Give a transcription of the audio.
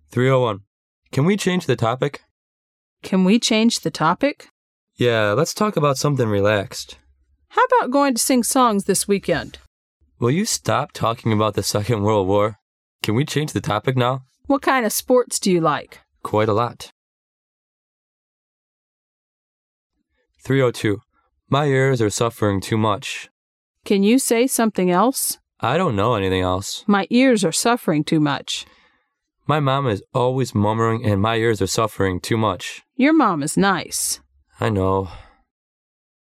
301. Can we change the topic? Can we change the topic? Yeah, let's talk about something relaxed. How about going to sing songs this weekend? Will you stop talking about the Second World War? Can we change the topic now? What kind of sports do you like? Quite a lot. 302. My ears are suffering too much. Can you say something else? I don't know anything else. My ears are suffering too much. My mom is always murmuring and my ears are suffering too much. Your mom is nice. I know.